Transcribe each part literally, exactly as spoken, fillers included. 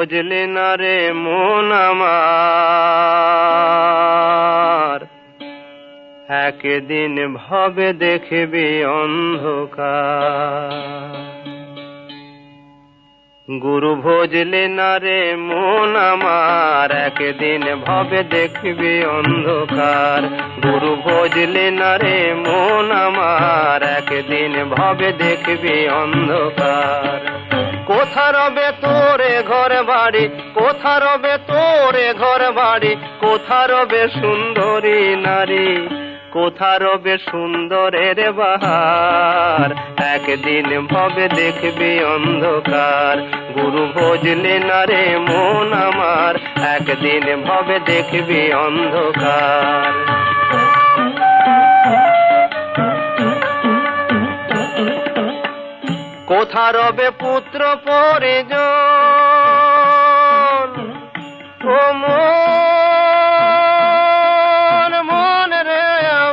ভজলি না রে মন আমার, একদিন ভবে দেখবি অন্ধকার। গুরু ভজলি না রে মন আমার, একদিন ভবে দেখবি অন্ধকার। গুরু ভজলি না রে মন আমার, একদিন ভবে দেখবি অন্ধকার। কোথা রবে তোরে ঘর বাড়ি, কোথা রবে তোরে ঘর বাড়ি, কোথা রবে সুন্দরী নারী, কোথা রবে সুন্দরের বাহার, একদিন ভবে দেখবি অন্ধকার। গুরু ভজলি না রে মন আমার, একদিন ভবে দেখবি অন্ধকার। কোথা রবে পুত্র পরিজন, ও মন মন রে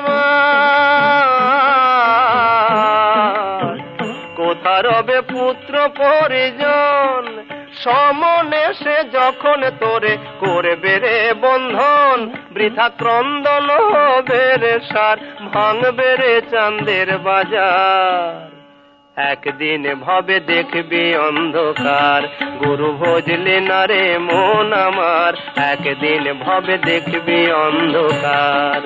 আমার। কোথা রবে পুত্র পরিজন, সমনে সে যখন তোরে করবে রে বন্ধন, বৃথা ক্রন্দন হবে রে সার, ভাঙবে রে চাঁদের বাজার, একদিন ভবে দেখবি অন্ধকার। গুরু ভজলি না রে মন আমার, একদিন ভবে দেখবি অন্ধকার।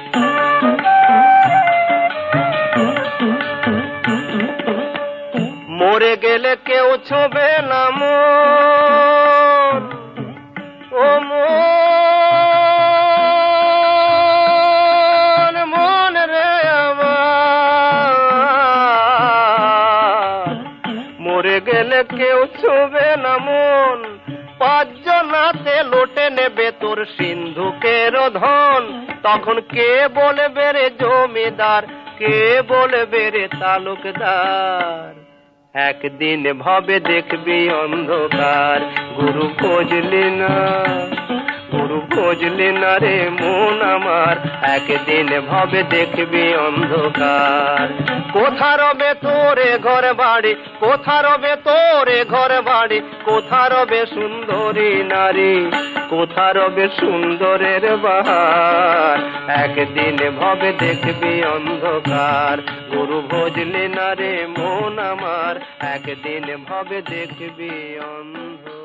মরে গেলে কেউ ছোবে না মন, ও মন মন রে আমার। মরে গেলে কেউ ছোবে না মন, পাঁচজনাতে লোটে নেবে তোর সিন্ধুকের ধন, তখন কে বলবে রে জমিদার, কে বলবে রে তালুকদার, একদিন ভবে দেখবি অন্ধকার। গুরু ভজলি না, গুরু ভজলি না রে মন আমার, একদিন ভবে দেখবি অন্ধকার। কোথা রবে তোরে ঘর বাড়ি, কোথা রবে তোরে ঘর বাড়ি, কোথা রবে সুন্দরী নারী, কোথা রবে সুন্দরের বাহার, একদিন ভবে দেখবি অন্ধকার। গুরু ভজলি না রে মন আমার, একদিন ভবে দেখবি অন্ধকার।